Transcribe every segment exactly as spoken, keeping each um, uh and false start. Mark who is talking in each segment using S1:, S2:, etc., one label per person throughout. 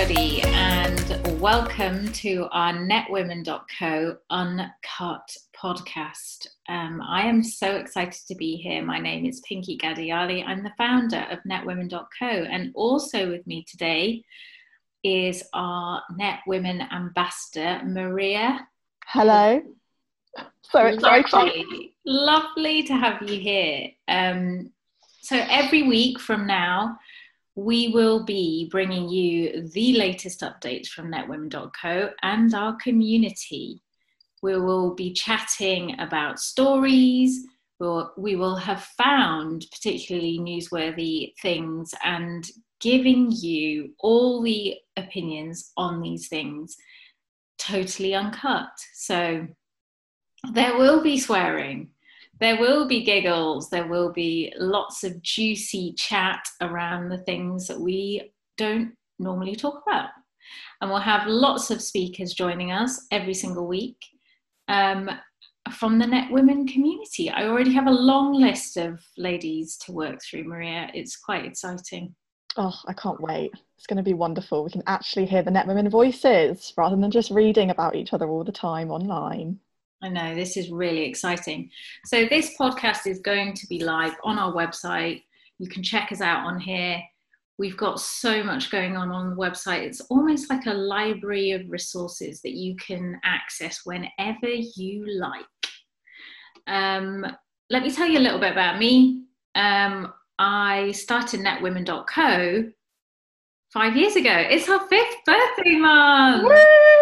S1: everybody, and welcome to our net women dot co Uncut podcast. Um, I am so excited to be here. My name is Pinky Gadiali. I'm the founder of net women dot co, and also with me today is our Net Women ambassador, Maria.
S2: Hello. So excited.
S1: Lovely, lovely to have you here. Um, so every week from now, we will be bringing you the latest updates from net women dot co and our community. We will be chatting about stories. We'll, we will have found particularly newsworthy things and giving you all the opinions on these things totally uncut. So there will be swearing. There will be giggles, there will be lots of juicy chat around the things that we don't normally talk about. And we'll have lots of speakers joining us every single week um, from the Net Women community. I already have a long list of ladies to work through, Maria. It's quite exciting.
S2: Oh, I can't wait. It's going to be wonderful. We can actually hear the Net Women voices rather than just reading about each other all the time online.
S1: I know, this is really exciting. So this podcast is going to be live on our website. You can check us out on here. We've got so much going on on the website. It's almost like a library of resources that you can access whenever you like. Um, let me tell you a little bit about me. Um, I started net women dot co five years ago. It's our fifth birthday month.
S2: Woo!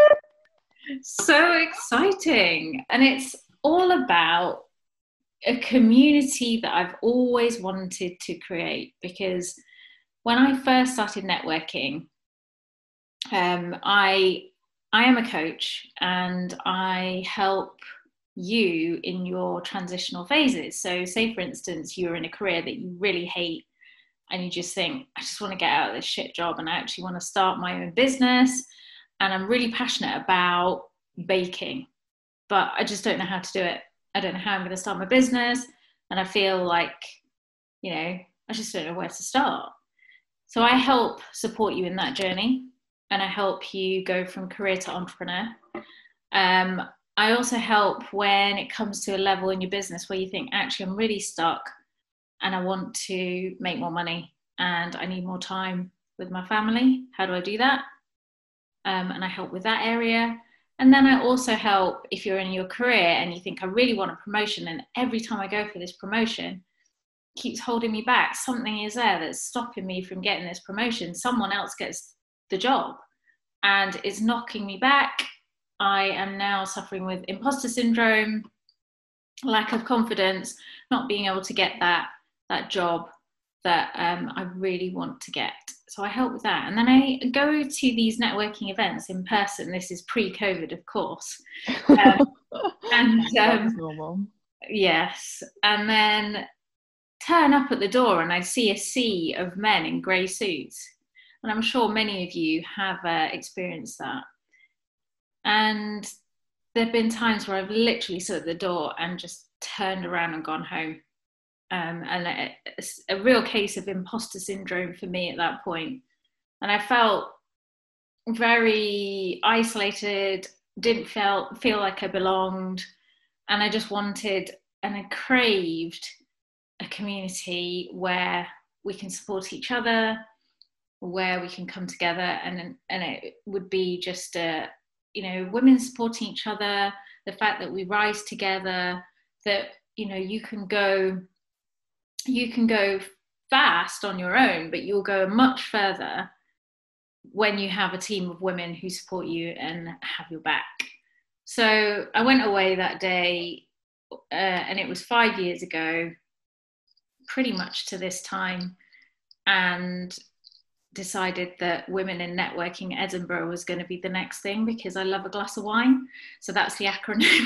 S1: So exciting. And it's all about a community that I've always wanted to create, because when I first started networking, um, I I am a coach and I help you in your transitional phases. So say, for instance, you're in a career that you really hate and you just think, I just want to get out of this shit job and I actually want to start my own business. And I'm really passionate about baking, but I just don't know how to do it. I don't know how I'm going to start my business. And I feel like, you know, I just don't know where to start. So I help support you in that journey. And I help you go from career to entrepreneur. Um, I also help when it comes to a level in your business where you think, actually, I'm really stuck and I want to make more money and I need more time with my family. How do I do that? Um, and I help with that area. And then I also help if you're in your career and you think, I really want a promotion, and every time I go for this promotion, it keeps holding me back. Something is there that's stopping me from getting this promotion. Someone else gets the job and it's knocking me back. I am now suffering with imposter syndrome, lack of confidence, not being able to get that, that job that um, I really want to get. So I help with that. And then I go to these networking events in person. This is pre-COVID, of course. Um, and um,
S2: normal.
S1: Yes. And then turn up at the door and I see a sea of men in grey suits. And I'm sure many of you have uh, experienced that. And there have been times where I've literally stood at the door and just turned around and gone home. Um, and a, a real case of imposter syndrome for me at that point. And I felt very isolated, didn't feel, feel like I belonged. And I just wanted and I craved a community where we can support each other, where we can come together, and, and it would be just, a, you know, women supporting each other, the fact that we rise together, that, you know, you can go you can go fast on your own, but you'll go much further when you have a team of women who support you and have your back. So I went away that day, uh, and it was five years ago, pretty much to this time, and decided that Women in Networking Edinburgh was going to be the next thing, because I love a glass of wine. So that's the acronym.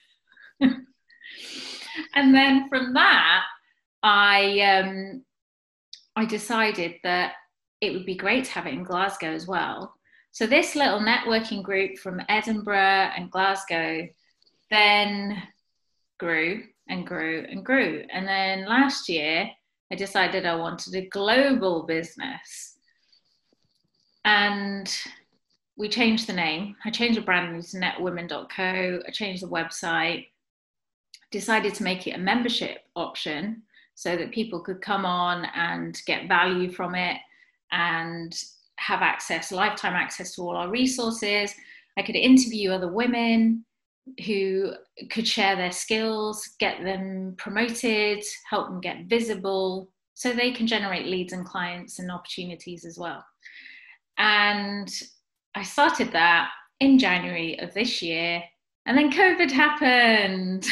S1: And then from that, I um, I decided that it would be great to have it in Glasgow as well. So this little networking group from Edinburgh and Glasgow then grew and grew and grew. And then last year, I decided I wanted a global business. And we changed the name. I changed the brand name to net women dot co. I changed the website, decided to make it a membership option so that people could come on and get value from it and have access, lifetime access to all our resources. I could interview other women who could share their skills, get them promoted, help them get visible, so they can generate leads and clients and opportunities as well. And I started that in January of this year, and then COVID happened.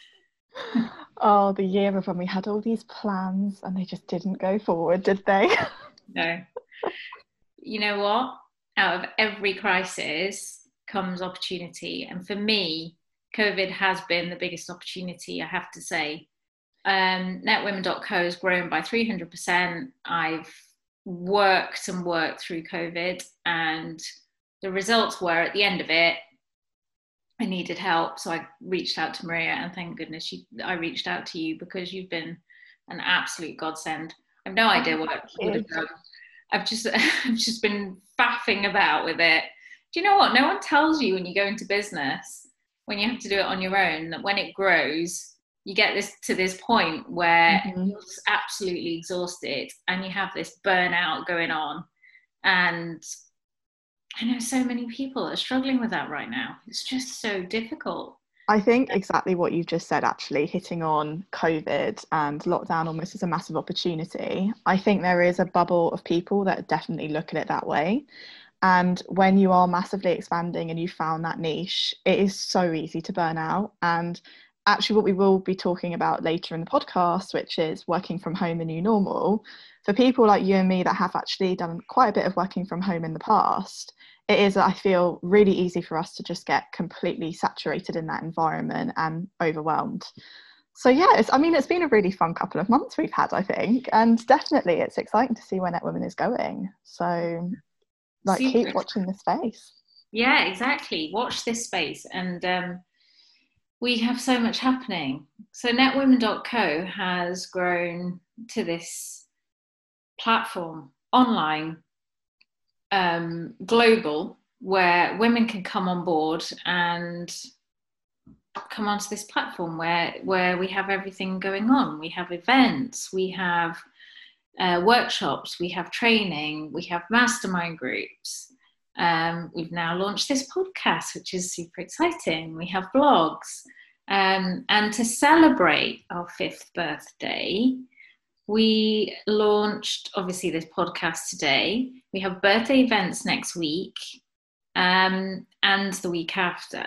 S2: Oh, the year of when we had all these plans and they just didn't go forward, did they?
S1: No. You know what? Out of every crisis comes opportunity. And for me, COVID has been the biggest opportunity, I have to say. Um, net women dot co has grown by three hundred percent. I've worked and worked through COVID, and the results were, at the end of it, I needed help. So I reached out to Maria, and thank goodness she, I reached out to you, because you've been an absolute godsend. I have no idea what I would have done. I've just, I've just been faffing about with it. Do you know what? No one tells you when you go into business, when you have to do it on your own, that when it grows, you get this to this point where mm-hmm. you're just absolutely exhausted and you have this burnout going on. And I know so many people are struggling with that right now. It's just so difficult.
S2: I think exactly what you've just said, actually, hitting on COVID and lockdown almost as a massive opportunity. I think there is a bubble of people that definitely look at it that way. And when you are massively expanding and you found that niche, it is so easy to burn out. And actually what we will be talking about later in the podcast, which is working from home, the new normal, for people like you and me that have actually done quite a bit of working from home in the past, it is, I feel, really easy for us to just get completely saturated in that environment and overwhelmed. So yeah, it's, I mean, it's been a really fun couple of months we've had, I think, and definitely it's exciting to see where Net Women is going. So like, Super. Keep watching this space.
S1: Yeah, exactly. Watch this space. And um, we have so much happening. So net women dot co has grown to this platform, online, um, global, where women can come on board and come onto this platform where, where we have everything going on. We have events, we have uh, workshops, we have training, we have mastermind groups. Um, we've now launched this podcast, which is super exciting. We have blogs. Um, and to celebrate our fifth birthday, we launched, obviously, this podcast today. We have birthday events next week um, and the week after.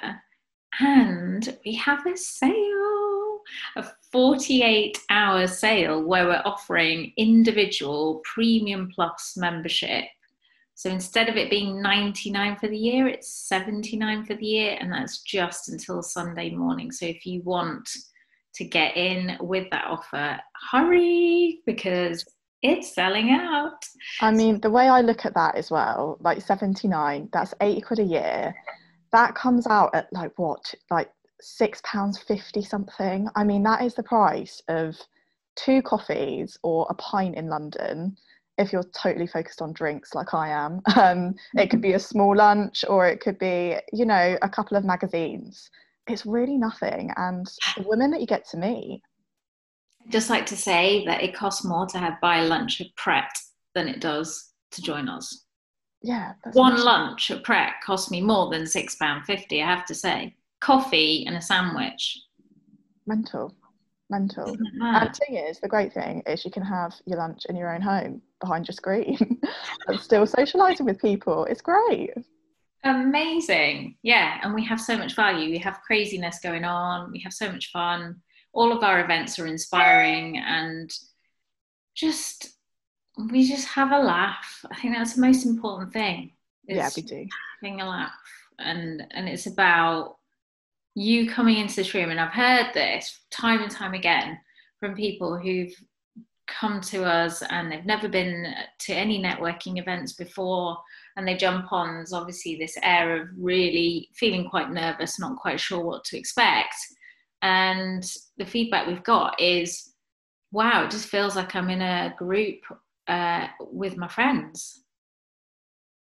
S1: And we have a sale, a forty-eight hour sale where we're offering individual Premium Plus membership. So instead of it being ninety-nine for the year, it's seventy-nine for the year, and that's just until Sunday morning. So if you want to get in with that offer, hurry, because it's selling out.
S2: I mean, the way I look at that as well, like seventy-nine, that's eighty quid a year. That comes out at like what, like six pounds fifty something. I mean, that is the price of two coffees or a pint in London. If you're totally focused on drinks like I am, um, it could be a small lunch, or it could be, you know, a couple of magazines. It's really nothing. And the women that you get to meet.
S1: I'd just like to say that it costs more to have buy a lunch at Pret than it does to join us.
S2: Yeah. That's
S1: One amazing. Lunch at Pret cost me more than six pounds fifty, I have to say. Coffee and a sandwich.
S2: Mental. Mental. And the thing is, the great thing is you can have your lunch in your own home behind your screen and still socialising with people. It's great.
S1: Amazing. Yeah. And we have so much value. We have craziness going on. We have so much fun. All of our events are inspiring, and just, we just have a laugh. I think that's the most important thing.
S2: Yeah, we do.
S1: Having a laugh. And, and it's about you coming into this room, and I've heard this time and time again from people who've come to us and they've never been to any networking events before, and they jump on. There's obviously this air of really feeling quite nervous, not quite sure what to expect. And the feedback we've got is, wow, it just feels like I'm in a group uh, with my friends.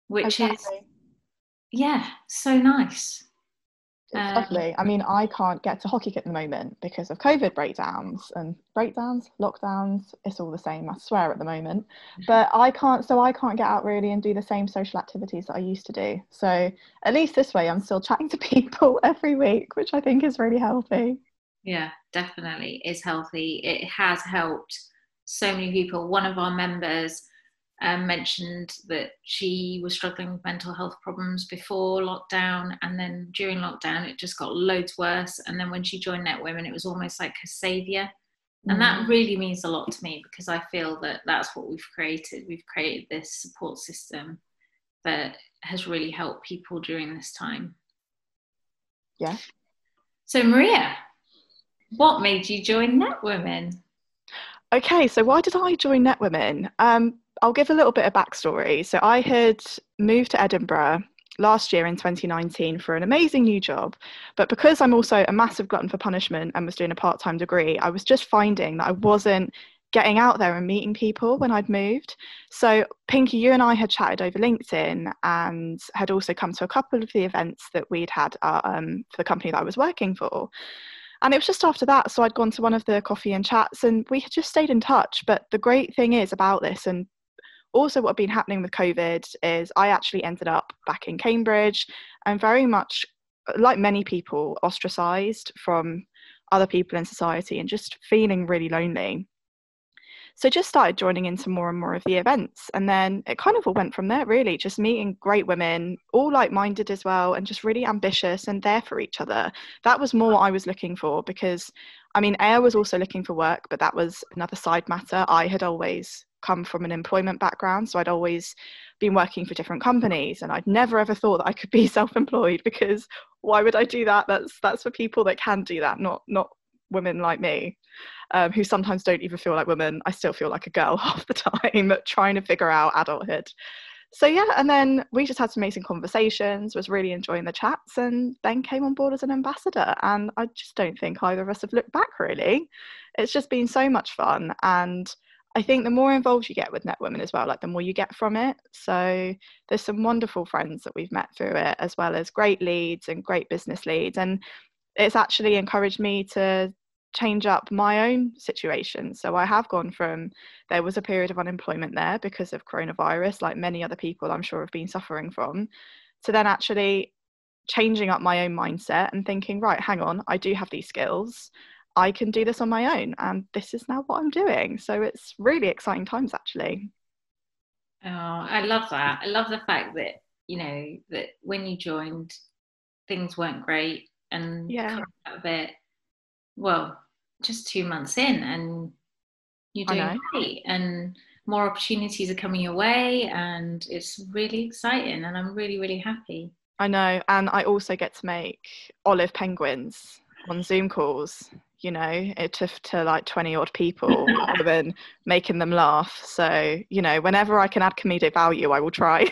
S1: which is,
S2: Exactly.
S1: yeah, so nice.
S2: It's
S1: Um,
S2: lovely. I mean, I can't get to hockey kit at the moment because of COVID breakdowns and breakdowns, lockdowns. It's all the same, I swear, at the moment. But I can't, so I can't get out really and do the same social activities that I used to do. So at least this way, I'm still chatting to people every week, which I think is really healthy.
S1: yeah, definitely is healthy. It has helped so many people. One of our members um, mentioned that she was struggling with mental health problems before lockdown, and then during lockdown it just got loads worse, and then when she joined Net Women it was almost like her savior. And
S2: Mm.
S1: that really means a lot to me, because I feel that that's what we've created. We've created this support system that has really helped people during this time.
S2: Yeah.
S1: So Maria, what made you join Net Women?
S2: Okay, so why did I join Net Women? Um, I'll give a little bit of backstory. So I had moved to Edinburgh last year in twenty nineteen for an amazing new job. But because I'm also a massive glutton for punishment and was doing a part-time degree, I was just finding that I wasn't getting out there and meeting people when I'd moved. So Pinky, you and I had chatted over LinkedIn and had also come to a couple of the events that we'd had uh, um, for the company that I was working for. And it was just after that, so I'd gone to one of the coffee and chats and we had just stayed in touch. But the great thing is about this, and also what had been happening with COVID, is I actually ended up back in Cambridge and very much, like many people, ostracised from other people in society and just feeling really lonely. So just started joining into more and more of the events. And then it kind of all went from there, really, just meeting great women, all like-minded as well, and just really ambitious and there for each other. That was more what I was looking for, because, I mean, I was also looking for work, but that was another side matter. I had always come from an employment background, so I'd always been working for different companies, and I'd never ever thought that I could be self-employed, because why would I do that? That's that's for people that can do that, not not women like me. Um, who sometimes don't even feel like women. I still feel like a girl half the time, trying to figure out adulthood. So yeah, and then we just had some amazing conversations, was really enjoying the chats, and then came on board as an ambassador. And I just don't think either of us have looked back, really. It's just been so much fun. And I think the more involved you get with Net Women as well, like the more you get from it. So there's some wonderful friends that we've met through it, as well as great leads and great business leads. And it's actually encouraged me to change up my own situation. So I have gone from, there was a period of unemployment there because of coronavirus, like many other people I'm sure have been suffering from, to then actually changing up my own mindset and thinking, right, hang on, I do have these skills. I can do this on my own. And this is now what I'm doing. So it's really exciting times, actually.
S1: Oh, I love that. I love the fact that, you know, that when you joined, things weren't great, and
S2: Yeah,
S1: come out of it, well, just two months in, and you're
S2: I
S1: doing
S2: know.
S1: great, and more opportunities are coming your way, and it's really exciting, and I'm really, really happy.
S2: I know. And I also get to make olive penguins on Zoom calls, you know, it to, to like twenty odd people, women, making them laugh. So, you know, whenever I can add comedic value, I will try.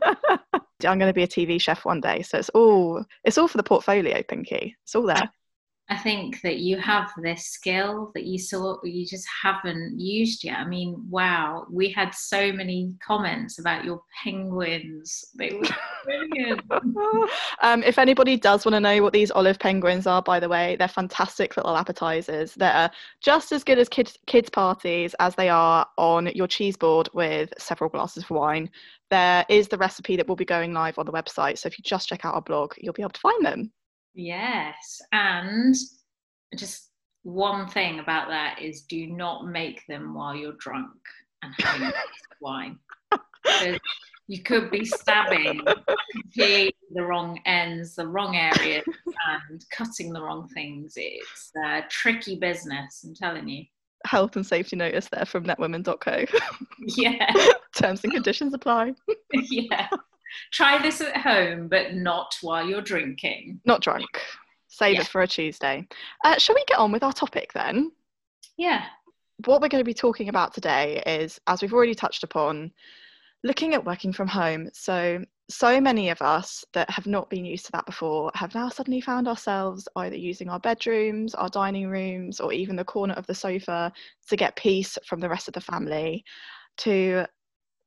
S2: I'm going to be a T V chef one day. So it's all, it's all for the portfolio, Pinky. It's all there.
S1: I think that you have this skill that you saw you just haven't used yet. I mean, wow, we had so many comments about your penguins. They were brilliant.
S2: um, if anybody does want to know what these olive penguins are, by the way, they're fantastic little appetizers. They're just as good as kids kids parties as they are on your cheese board with several glasses of wine. There is the recipe that will be going live on the website. So if you just check out our blog, you'll be able to find them.
S1: Yes, and just one thing about that is, do not make them while you're drunk and having a glass of wine, because you could be stabbing completely the wrong ends, the wrong areas, and cutting the wrong things. It's a tricky business, I'm telling you.
S2: Health and safety notice there from netwomen dot co.
S1: Yeah.
S2: Terms and conditions apply.
S1: Yeah. Try this at home, but not while you're drinking.
S2: Not drunk. Save
S1: Yeah.
S2: it for a Tuesday. Uh, shall we get on with our topic then?
S1: Yeah.
S2: What we're going to be talking about today is, as we've already touched upon, looking at working from home. So, so many of us that have not been used to that before have now suddenly found ourselves either using our bedrooms, our dining rooms, or even the corner of the sofa to get peace from the rest of the family, to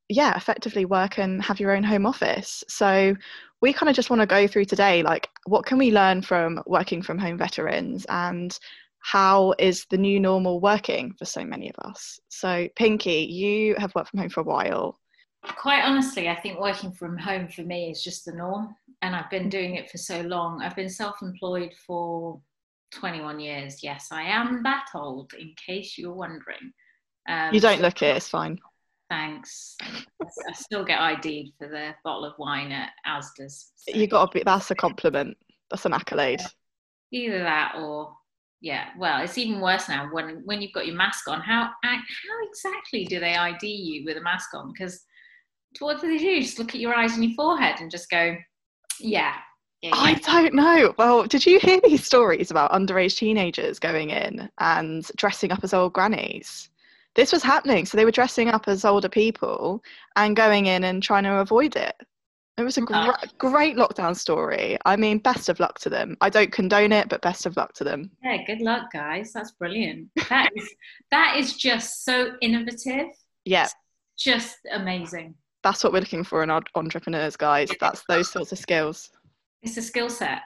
S2: yeah, effectively work and have your own home office. So we kind of just want to go through today, like, what can we learn from working from home veterans, and how is the new normal working for so many of us? So Pinky, you have worked from home for a while.
S1: Quite honestly, I think working from home for me is just the norm, and I've been doing it for so long. I've been self-employed for twenty-one years. Yes, I am that old, in case you're wondering. Um,
S2: you don't look it, it's fine.
S1: Thanks. I still get I D'd for the bottle of wine at Asda's. So.
S2: You got to be, that's a compliment. That's an accolade.
S1: Either that or, yeah, well, it's even worse now when when you've got your mask on. How how exactly do they I D you with a mask on? Because what do they do? Just look at your eyes and your forehead and just go, yeah. yeah, yeah.
S2: I don't know. Well, did you hear these stories about underage teenagers going in and dressing up as old grannies? This was happening. So they were dressing up as older people and going in and trying to avoid it. It was a gr-
S1: Oh.
S2: great lockdown story. I mean, best of luck to them. I don't condone it, but best of luck to them.
S1: Yeah, good luck, guys. That's brilliant. That is that is just so innovative.
S2: Yeah.
S1: It's just amazing.
S2: That's what we're looking for in our entrepreneurs, guys. That's those sorts of skills.
S1: It's a skill set.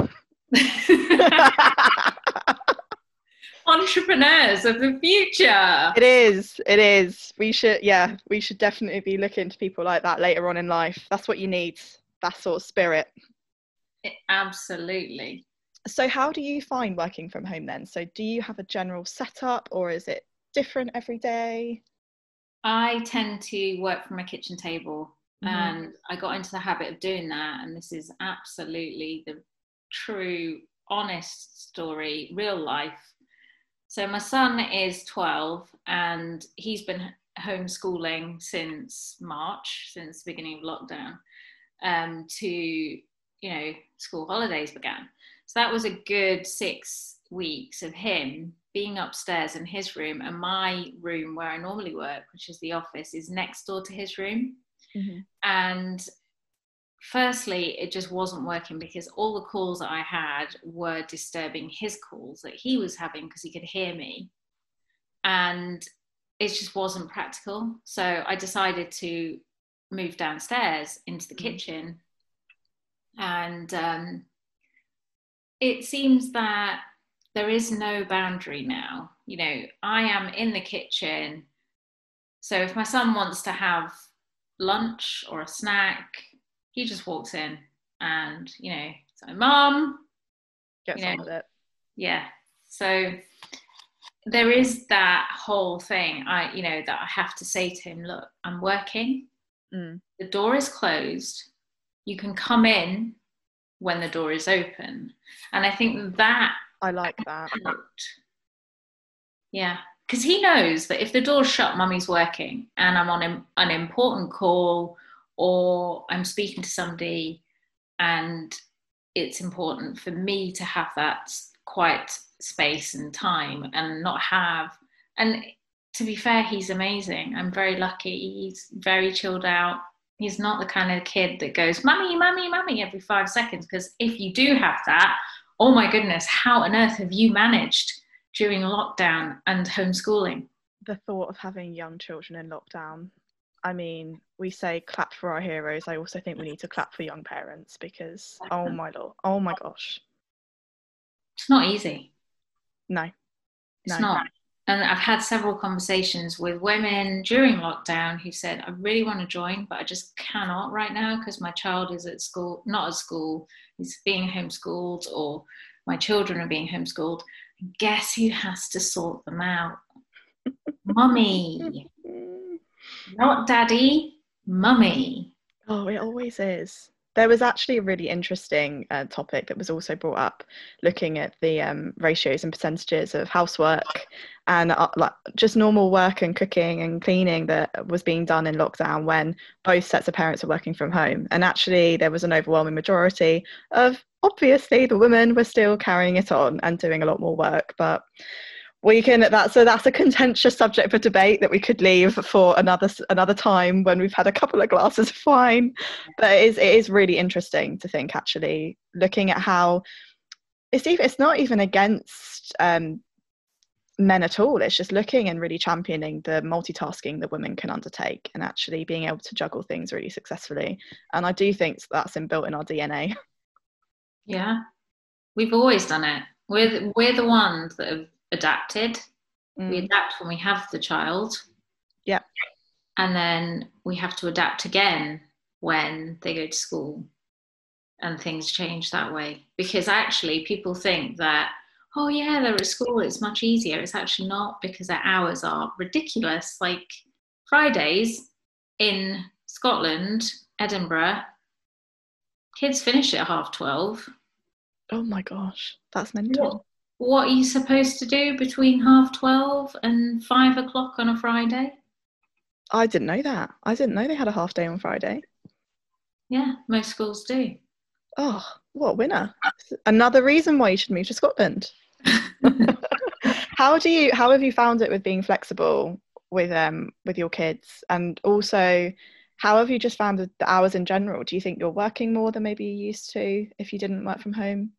S1: Entrepreneurs of the future.
S2: It is. It is. We should, yeah, we should definitely be looking to people like that later on in life. That's what you need. That sort of spirit.
S1: It, absolutely.
S2: So how do you find working from home then? So do you have a general setup, or is it different every day?
S1: I tend to work from a kitchen table, mm-hmm. and I got into the habit of doing that. And this is absolutely the true, honest story, real life. So my son is twelve and he's been homeschooling since March, since the beginning of lockdown, um, to, you know, school holidays began. So that was a good six weeks of him being upstairs in his room, and my room where I normally work, which is the office, is next door to his room. Mm-hmm. And firstly, it just wasn't working because all the calls that I had were disturbing his calls that he was having because he could hear me. And it just wasn't practical. So I decided to move downstairs into the kitchen. And um, it seems that there is no boundary now. You know, I am in the kitchen. So if my son wants to have lunch or a snack, he just walks in and, you know, so mom,
S2: gets
S1: you know,
S2: on with it.
S1: Yeah. So there is that whole thing, I, you know, that I have to say to him, look, I'm working. Mm. The door is closed. You can come in when the door is open. And I think that.
S2: I like that.
S1: Helped. Yeah. Because he knows that if the door's shut, mummy's working and I'm on an important call, or I'm speaking to somebody and it's important for me to have that quiet space and time and not have, and to be fair, he's amazing. I'm very lucky. He's very chilled out. He's not the kind of kid that goes, mummy, mummy, mummy, every five seconds. Because if you do have that, oh my goodness, how on earth have you managed during lockdown and homeschooling?
S2: The thought of having young children in lockdown, I mean, we say clap for our heroes. I also think we need to clap for young parents because, oh my lord, oh my gosh.
S1: It's not easy.
S2: No.
S1: It's
S2: no.
S1: not. And I've had several conversations with women during lockdown who said, I really want to join, but I just cannot right now because my child is at school, not at school, he's being homeschooled, or my children are being homeschooled. Guess who has to sort them out? Mummy. Not daddy, mummy.
S2: Oh, it always is. There was actually a really interesting uh, topic that was also brought up, looking at the um, ratios and percentages of housework and uh, like just normal work and cooking and cleaning that was being done in lockdown when both sets of parents are working from home. And actually there was an overwhelming majority of, obviously, the women were still carrying it on and doing a lot more work, but we can that so that's a contentious subject for debate that we could leave for another another time when we've had a couple of glasses of wine. But it is it is really interesting to think, actually, looking at how it's even it's not even against um men at all. It's just looking and really championing the multitasking that women can undertake and actually being able to juggle things really successfully. And I do think that's inbuilt in our D N A.
S1: Yeah, we've always done it. We're, we're the ones that have adapted. Mm. We adapt when we have the child.
S2: Yeah.
S1: And then we have to adapt again when they go to school and things change that way. Because actually people think that, oh yeah, they're at school, it's much easier. It's actually not, because their hours are ridiculous. Like Fridays in Scotland, Edinburgh, kids finish at half twelve.
S2: Oh my gosh, that's mental.
S1: What, what are you supposed to do between half twelve and five o'clock on a Friday?
S2: I didn't know that. I didn't know they had a half day on Friday.
S1: Yeah, most schools do.
S2: Oh, what a winner. Another reason why you should move to Scotland. How do you, how have you found it with being flexible with um with your kids? And also, how have you just found the hours in general? Do you think you're working more than maybe you used to if you didn't work from home?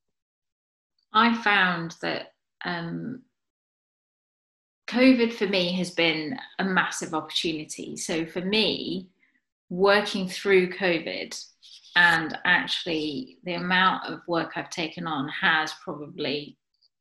S1: I found that um, COVID for me has been a massive opportunity. So for me, working through COVID and actually the amount of work I've taken on has probably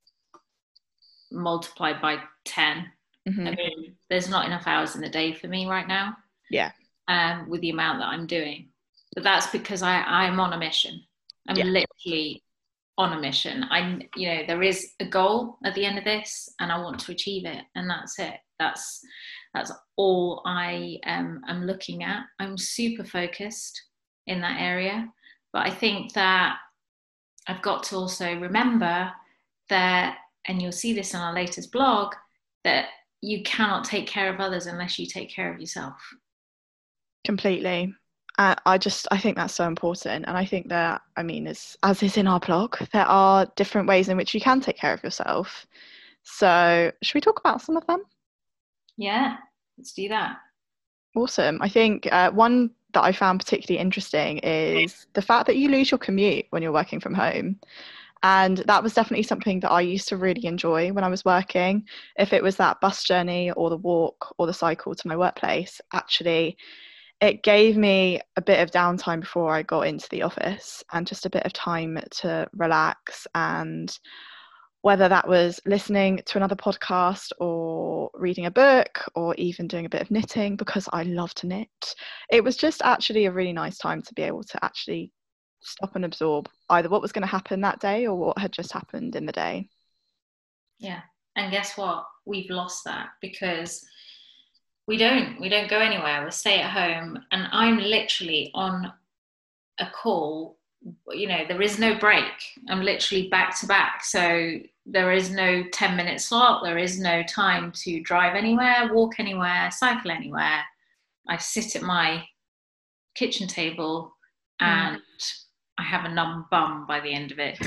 S1: multiplied by ten. Mm-hmm. I mean, there's not enough hours in the day for me right now.
S2: Yeah.
S1: Um, with the amount that I'm doing. But that's because I, I'm on a mission. I'm yeah. literally on a mission. I, you know, there is a goal at the end of this and I want to achieve it. And that's it. That's, that's all I um, am looking at. I'm super focused in that area. But I think that I've got to also remember that, and you'll see this in our latest blog, that you cannot take care of others unless you take care of yourself.
S2: Completely. Uh, I just, I think that's so important. And I think that, I mean, as, as is in our blog, there are different ways in which you can take care of yourself. So should we talk about some of them?
S1: Yeah, let's do that.
S2: Awesome. I think uh, one that I found particularly interesting is the fact that you lose your commute when you're working from home. And that was definitely something that I used to really enjoy when I was working. If it was that bus journey or the walk or the cycle to my workplace, actually, it gave me a bit of downtime before I got into the office and just a bit of time to relax. And whether that was listening to another podcast or reading a book or even doing a bit of knitting, because I love to knit, it was just actually a really nice time to be able to actually stop and absorb either what was going to happen that day or what had just happened in the day.
S1: Yeah. And guess what? We've lost that because we don't, we don't go anywhere. We stay at home and I'm literally on a call, you know, there is no break. I'm literally back to back. So there is no ten minute slot. There is no time to drive anywhere, walk anywhere, cycle anywhere. I sit at my kitchen table and mm. I have a numb bum by the end of it.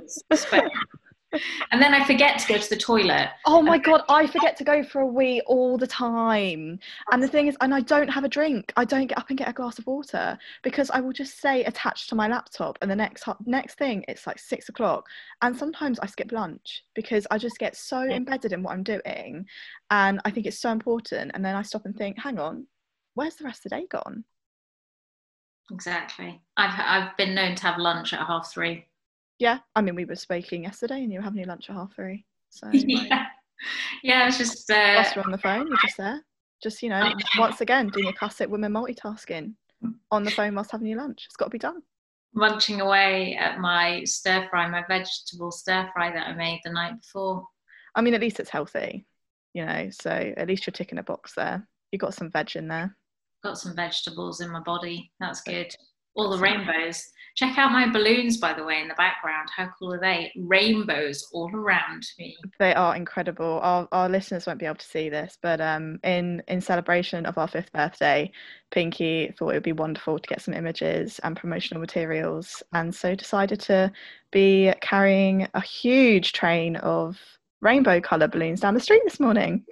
S1: And then I forget to go to the toilet.
S2: Oh my God, I forget to go for a wee all the time. And the thing is, and I don't have a drink. I don't get up and get a glass of water because I will just stay attached to my laptop. And the next next thing, it's like six o'clock. And sometimes I skip lunch because I just get so embedded in what I'm doing. And I think it's so important. And then I stop and think, hang on, where's the rest of the day gone?
S1: Exactly. I've I've been known to have lunch at half three.
S2: Yeah, I mean, we were speaking yesterday and you were having your lunch at half three. So
S1: yeah, yeah, it's just uh,
S2: whilst we're on the phone, you're just there, just you know, once again doing your classic women multitasking on the phone whilst having your lunch. It's got to be done.
S1: Munching away at my stir fry, my vegetable stir fry that I made the night before.
S2: I mean, at least it's healthy, you know. So at least you're ticking a box there. You got some veg in there.
S1: Got some vegetables in my body. That's good. All the rainbows. Check out my balloons, by the way, in the background. How cool are they? Rainbows all around me.
S2: They are incredible. Our our listeners won't be able to see this, but um, in in celebration of our fifth birthday, Pinky thought it would be wonderful to get some images and promotional materials, and so decided to be carrying a huge train of rainbow colour balloons down the street this morning.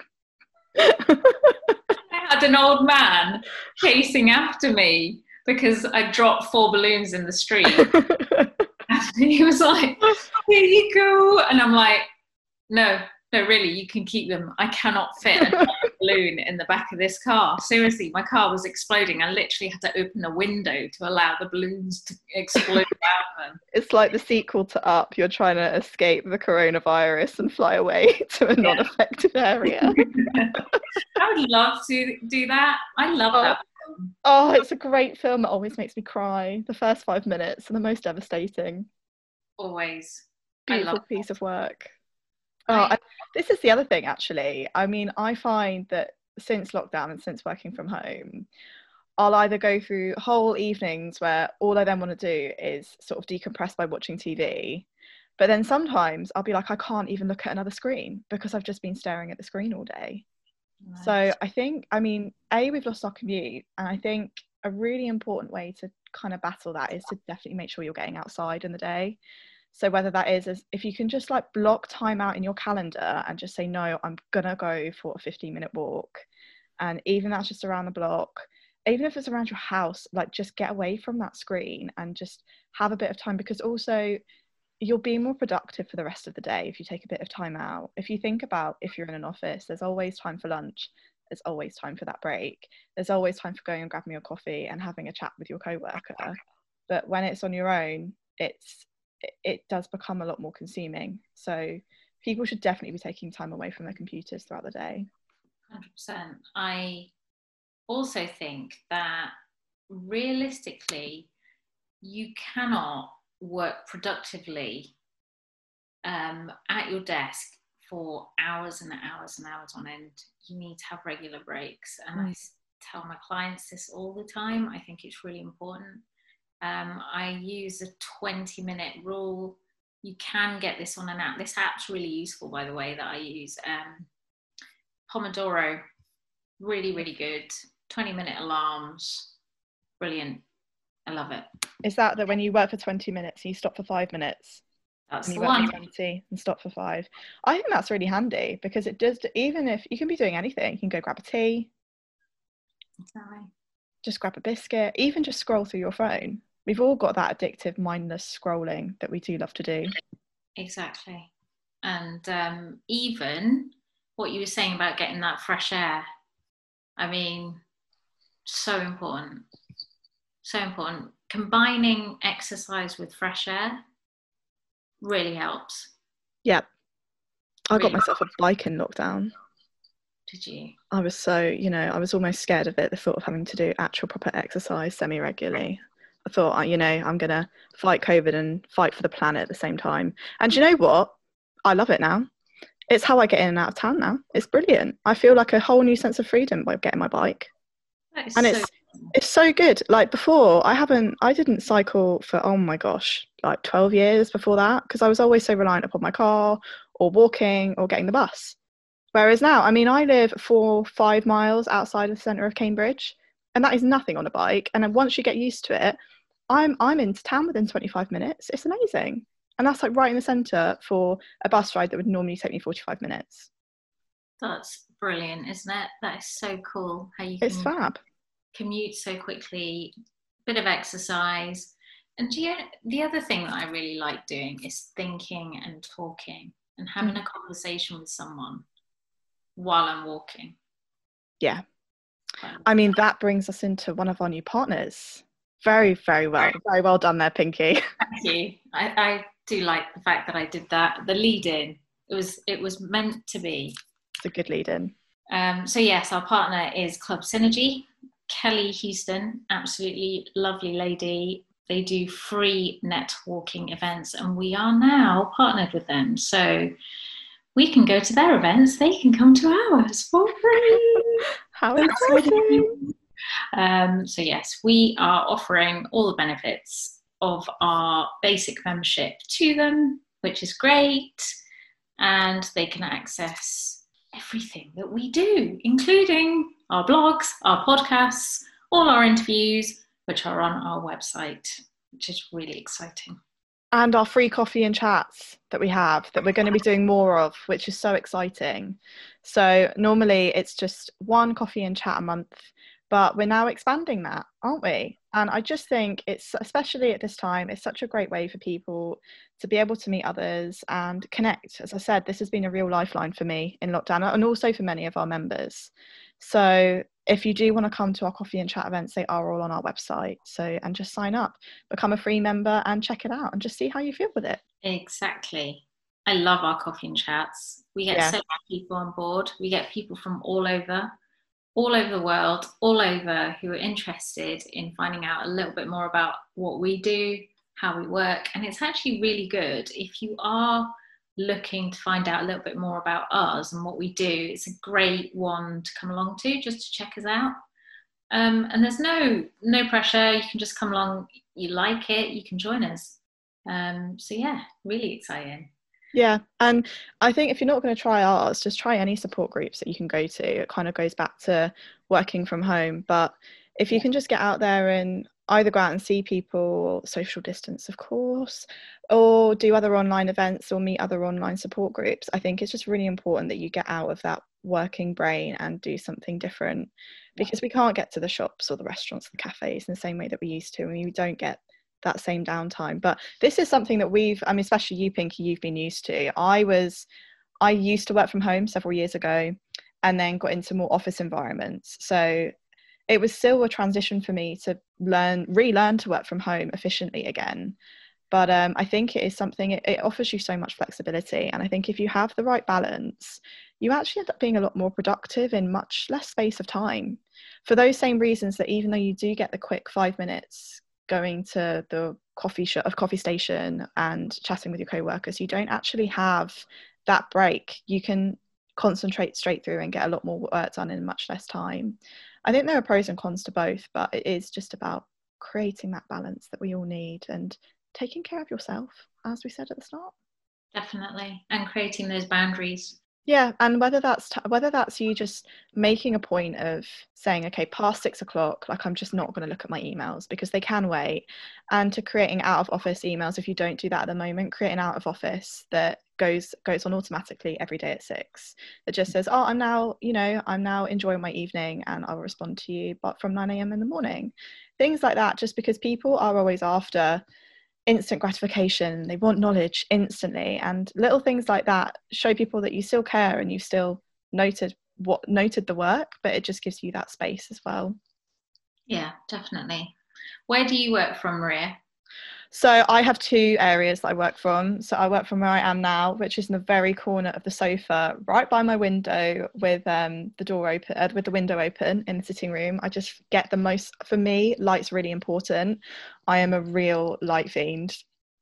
S1: I had an old man chasing after me because I dropped four balloons in the street. And he was like, here you go. And I'm like, no, No, really, you can keep them. I cannot fit a balloon in the back of this car. Seriously, my car was exploding. I literally had to open the window to allow the balloons to explode out of them.
S2: It's like the sequel to Up. You're trying to escape the coronavirus and fly away to a non-affected area.
S1: I would love to do that. I love
S2: oh,
S1: that film.
S2: Oh, it's a great film. It always makes me cry. The first five minutes are the most devastating.
S1: Always.
S2: Beautiful piece that. of work. Oh, I, this is the other thing, actually. I mean, I find that since lockdown and since working from home, I'll either go through whole evenings where all I then want to do is sort of decompress by watching T V. But then sometimes I'll be like, I can't even look at another screen because I've just been staring at the screen all day. Nice. So I think, I mean, A, we've lost our commute. And I think a really important way to kind of battle that is to definitely make sure you're getting outside in the day. So whether that is, is if you can just like block time out in your calendar and just say, no, I'm going to go for a fifteen minute walk. And even that's just around the block, even if it's around your house, like just get away from that screen and just have a bit of time, because also you'll be more productive for the rest of the day if you take a bit of time out. If you think about if you're in an office, there's always time for lunch. There's always time for that break. There's always time for going and grabbing your coffee and having a chat with your coworker. But when it's on your own, it's it does become a lot more consuming. So people should definitely be taking time away from their computers throughout the day.
S1: one hundred percent. I also think that realistically, you cannot work productively um, at your desk for hours and hours and hours on end. You need to have regular breaks. And mm. I tell my clients this all the time. I think it's really important. Um, I use a twenty minute rule. You can get this on an app. This app's really useful, by the way, that I use. Um, Pomodoro, really, really good. twenty minute alarms, brilliant. I love it.
S2: Is that that when you work for twenty minutes, you stop for five minutes?
S1: That's
S2: and you
S1: the
S2: work
S1: one.
S2: for twenty and stop for five. I think that's really handy because it does, even if you can be doing anything, you can go grab a tea.
S1: Exactly.
S2: Just grab a biscuit, even just scroll through your phone. We've all got that addictive, mindless scrolling that we do love to do.
S1: Exactly. And um, even what you were saying about getting that fresh air, I mean, so important. So important. Combining exercise with fresh air really helps.
S2: Yep. I
S1: really
S2: got myself a bike in lockdown.
S1: Did you?
S2: I was so, you know, I was almost scared of it, the thought of having to do actual proper exercise semi-regularly. I thought, you know, I'm going to fight COVID and fight for the planet at the same time. And you know what? I love it now. It's how I get in and out of town now. It's brilliant. I feel like a whole new sense of freedom by getting my bike.
S1: That is
S2: and
S1: so
S2: it's cool. It's so good. Like before, I haven't, I didn't cycle for, oh my gosh, like twelve years before that, because I was always so reliant upon my car or walking or getting the bus. Whereas now, I mean, I live four, five miles outside of the centre of Cambridge, and that is nothing on a bike. And then once you get used to it, I'm I'm into town within twenty-five minutes. It's amazing. And that's like right in the centre for a bus ride that would normally take me forty-five minutes.
S1: That's brilliant, isn't it? That is so cool. How you
S2: it's
S1: can
S2: fab.
S1: Commute so quickly, bit of exercise. And do you, the other thing that I really like doing is thinking and talking and having mm. a conversation with someone while I'm walking.
S2: Yeah. I mean, that brings us into one of our new partners. Very, very well. Very well done there, Pinky.
S1: Thank you. I, I do like the fact that I did that. The lead in. It was it was meant to be.
S2: It's a good lead in.
S1: Um, so yes, our partner is Club Synergy. Kelly Houston, absolutely lovely lady. They do free networking events and we are now partnered with them. So we can go to their events, they can come to ours for free.
S2: How exciting!
S1: Um, so yes, we are offering all the benefits of our basic membership to them, which is great. And they can access everything that we do, including our blogs, our podcasts, all our interviews, which are on our website, which is really exciting.
S2: And our free coffee and chats that we have, that we're going to be doing more of, which is so exciting. So normally it's just one coffee and chat a month, but we're now expanding that, aren't we? And I just think it's, especially at this time, it's such a great way for people to be able to meet others and connect. As I said, this has been a real lifeline for me in lockdown, and also for many of our members. So if you do want to come to our coffee and chat events, they are all on our website. So, and just sign up, become a free member and check it out and just see how you feel with it.
S1: Exactly. I love our coffee and chats. We get yeah. so many people on board. We get people from all over, all over the world, all over, who are interested in finding out a little bit more about what we do, how we work. And it's actually really good if you are looking to find out a little bit more about us and what we do. It's a great one to come along to, just to check us out. Um, and there's no no pressure. You can just come along. You like it, you can join us. Um, so yeah, really exciting.
S2: Yeah, and I think if you're not going to try ours, just try any support groups that you can go to. It kind of goes back to working from home. But if you can just get out there and either go out and see people, social distance, of course, or do other online events or meet other online support groups, I think it's just really important that you get out of that working brain and do something different, because we can't get to the shops or the restaurants, the cafes in the same way that we used to, and we don't get that same downtime. But this is something that we've, I mean, especially you, Pinky, you've been used to. I was, I used to work from home several years ago and then got into more office environments. So it was still a transition for me to learn, relearn to work from home efficiently again. But um, I think it is something, it, it offers you so much flexibility. And I think if you have the right balance, you actually end up being a lot more productive in much less space of time. For those same reasons that even though you do get the quick five minutes going to the coffee shop, of coffee station and chatting with your co-workers, you don't actually have that break. You can concentrate straight through and get a lot more work done in much less time. I think there are pros and cons to both, but it is just about creating that balance that we all need and taking care of yourself, as we said at the start.
S1: Definitely. And creating those boundaries.
S2: Yeah, and whether that's t- whether that's you just making a point of saying, okay, past six o'clock, like I'm just not going to look at my emails because they can wait, and to creating out of office emails. If you don't do that at the moment, create an out of office that goes goes on automatically every day at six. That just says, oh, I'm now, you know, I'm now enjoying my evening, and I'll respond to you, but from nine a.m. in the morning. Things like that, just because people are always after instant gratification, they want knowledge instantly, and little things like that show people that you still care and you still noted what noted the work, but it just gives you that space as well.
S1: Yeah, definitely. Where do you work from, Maria?
S2: So I have two areas that I work from. So I work from where I am now, which is in the very corner of the sofa, right by my window, with um, the door open, uh, with the window open in the sitting room. I just get the most, for me, light's really important. I am a real light fiend.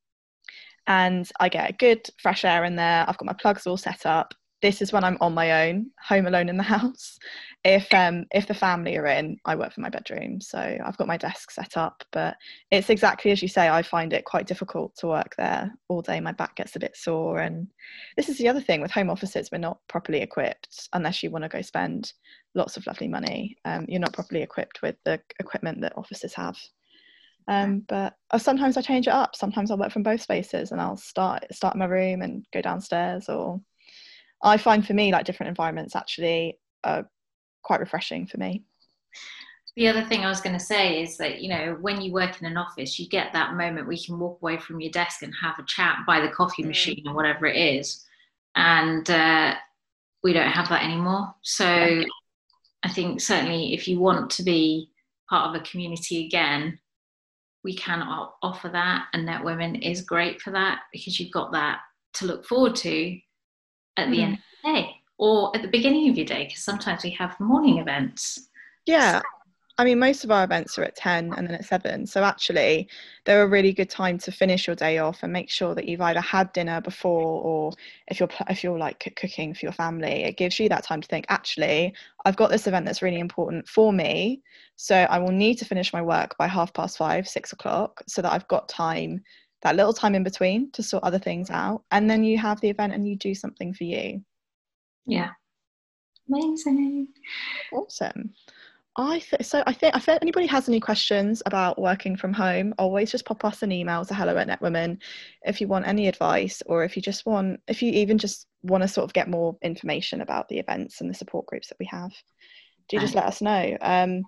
S2: And I get good fresh air in there. I've got my plugs all set up. This is when I'm on my own, home alone in the house. If um if the family are in, I work from my bedroom. So I've got my desk set up, but it's exactly as you say, I find it quite difficult to work there all day. My back gets a bit sore. And this is the other thing with home offices, we're not properly equipped unless you want to go spend lots of lovely money. Um, you're not properly equipped with the equipment that offices have. Um, but uh, sometimes I change it up. Sometimes I'll work from both spaces and I'll start start in my room and go downstairs. Or I find for me, like, different environments actually are quite refreshing for me.
S1: The other thing I was going to say is that, you know, when you work in an office, you get that moment where you can walk away from your desk and have a chat by the coffee machine or whatever it is. And uh, we don't have that anymore. So yeah. I think certainly if you want to be part of a community again, we can offer that. And Net Women is great for that, because you've got that to look forward to at the mm. end of the day or at the beginning of your day, because sometimes we have morning events.
S2: Yeah. So, I mean, most of our events are at ten and then at seven. So actually, they're a really good time to finish your day off and make sure that you've either had dinner before, or if you're if you're like cooking for your family, it gives you that time to think, actually, I've got this event that's really important for me. So I will need to finish my work by half past five, six o'clock, so that I've got time, that little time in between, to sort other things out. And then you have the event and you do something for you.
S1: Yeah. Amazing.
S2: Awesome. I th- so I think if anybody has any questions about working from home, always just pop us an email to hello at netwomen if you want any advice, or if you just want, if you even just want to sort of get more information about the events and the support groups that we have. Do just let us know. Um,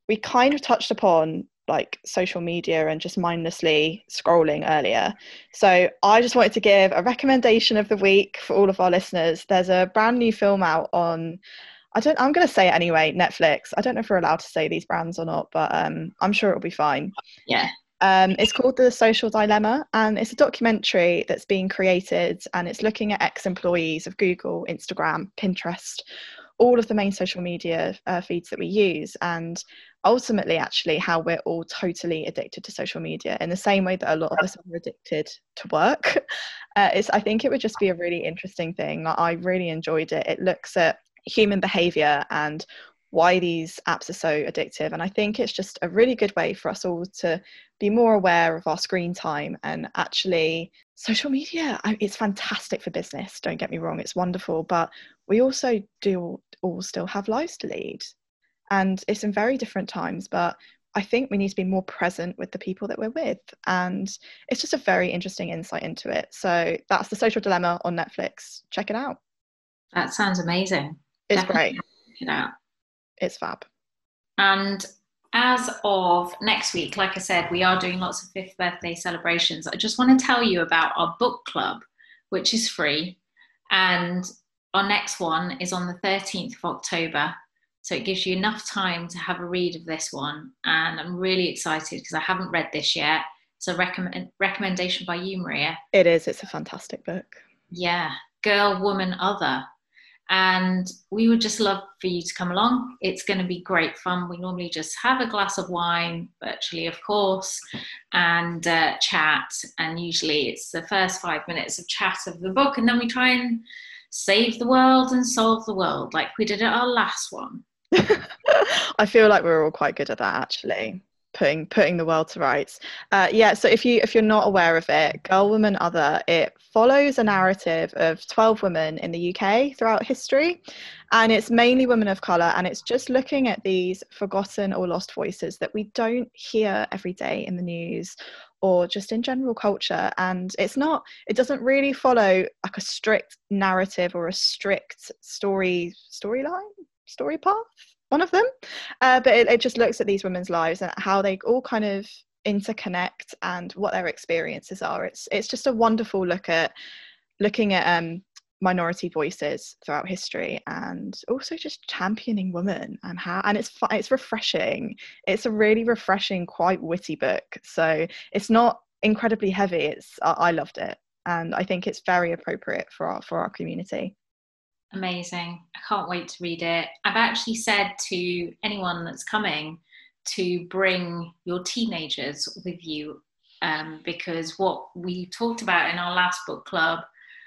S2: we kind of touched upon like social media and just mindlessly scrolling earlier. So I just wanted to give a recommendation of the week for all of our listeners. There's a brand new film out on, I don't, I'm going to say it anyway, Netflix. I don't know if we're allowed to say these brands or not, but um, I'm sure it'll be fine.
S1: Yeah.
S2: Um, it's called The Social Dilemma, and it's a documentary that's being created, and it's looking at ex-employees of Google, Instagram, Pinterest, all of the main social media uh, feeds that we use, and ultimately actually how we're all totally addicted to social media in the same way that a lot of us are addicted to work. Uh, it's, I think it would just be a really interesting thing. I really enjoyed it. It looks at human behavior and why these apps are so addictive, and I think it's just a really good way for us all to be more aware of our screen time. And actually social media, it's fantastic for business, don't get me wrong, it's wonderful, but we also do all still have lives to lead, and it's in very different times, but I think we need to be more present with the people that we're with, and it's just a very interesting insight into it. So that's The Social Dilemma on Netflix. Check it out.
S1: That sounds amazing.
S2: It's
S1: Definitely
S2: great.
S1: check it out.
S2: It's fab.
S1: And as of next week, like I said, we are doing lots of fifth birthday celebrations. I just want to tell you about our book club, which is free. And our next one is on the thirteenth of October. So it gives you enough time to have a read of this one. And I'm really excited because I haven't read this yet. It's a recommend, recommendation by you, Maria.
S2: It is. It's a fantastic book.
S1: Yeah. Girl, Woman, Other. And we would just love for you to come along. It's going to be great fun. We normally just have a glass of wine, virtually, of course, and uh, chat. And usually it's the first five minutes of chat of the book. And then we try and save the world and solve the world like we did at our last one.
S2: I feel like we're all quite good at that, actually. Putting putting the world to rights. Uh, yeah, so if you if you're not aware of it, Girl, Woman, Other, it follows a narrative of twelve women in the U K throughout history, and it's mainly women of colour, and it's just looking at these forgotten or lost voices that we don't hear every day in the news or just in general culture. And it's not, it doesn't really follow like a strict narrative or a strict story storyline, story path, one of them, uh, but it, it just looks at these women's lives and how they all kind of interconnect and what their experiences are. It's it's just a wonderful look at looking at um, minority voices throughout history, and also just championing women, and how and it's fun, it's refreshing. It's a really refreshing, quite witty book. So it's not incredibly heavy. It's I, I loved it, and I think it's very appropriate for our for our community.
S1: Amazing. I can't wait to read it. I've actually said to anyone that's coming to bring your teenagers with you, um, because what we talked about in our last book club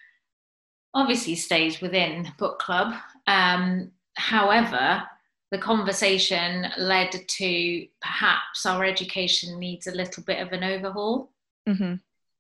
S1: obviously stays within book club. Um, however, the conversation led to perhaps our education needs a little bit of an overhaul,
S2: mm-hmm.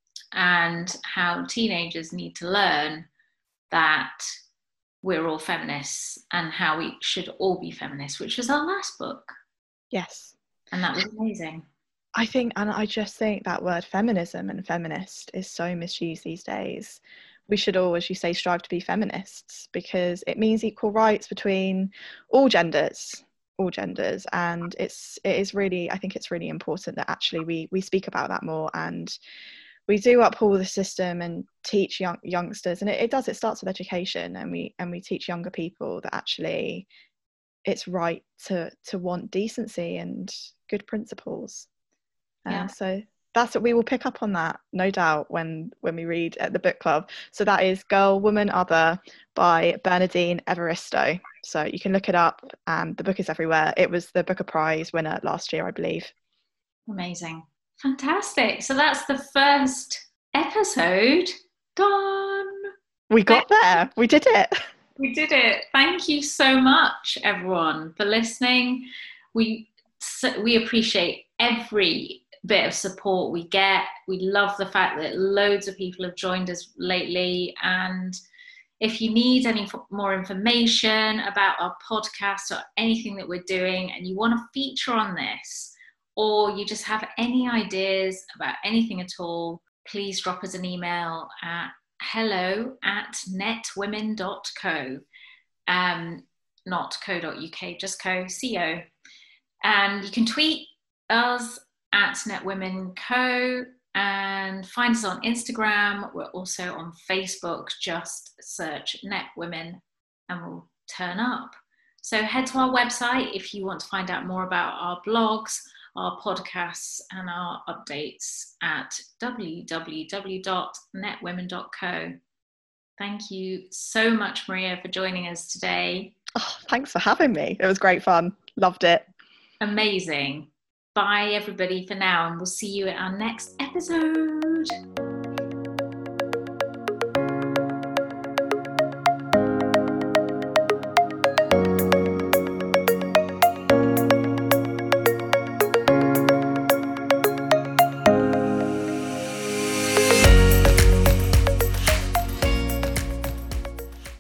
S1: and how teenagers need to learn that we're all feminists and how we should all be feminists, which was our last book.
S2: Yes.
S1: And that was amazing.
S2: I think, and I just think that word feminism and feminist is so misused these days. We should all, as you say, strive to be feminists, because it means equal rights between all genders, all genders. And it's, it is really, I think it's really important that actually we, we speak about that more, and we do uphold the system and teach young youngsters, and it, it does, it starts with education, and we and we teach younger people that actually it's right to to want decency and good principles. Yeah. Uh, so that's what we will pick up on, that no doubt, when when we read at the book club. So that is Girl, Woman, Other by Bernardine Evaristo. So you can look it up, and the book is everywhere. It was the Booker Prize winner last year, I believe.
S1: Amazing. Fantastic. So that's the first episode done.
S2: We got there. We did it.
S1: We did it. Thank you so much, everyone, for listening. We we appreciate every bit of support we get. We love the fact that loads of people have joined us lately. And if you need any more information about our podcast or anything that we're doing, and you want to feature on this, or you just have any ideas about anything at all, please drop us an email at hello at netwomen dot co, um, not co dot uk, just co, C O. And you can tweet us at NetWomenCo and find us on Instagram. We're also on Facebook. Just search NetWomen and we'll turn up. So head to our website if you want to find out more about our blogs, our podcasts and our updates at w w w dot net women dot co. Thank you so much, Maria, for joining us today.
S2: Oh, thanks for having me. It was great fun. Loved it.
S1: Amazing. Bye, everybody, for now, and we'll see you at our next episode.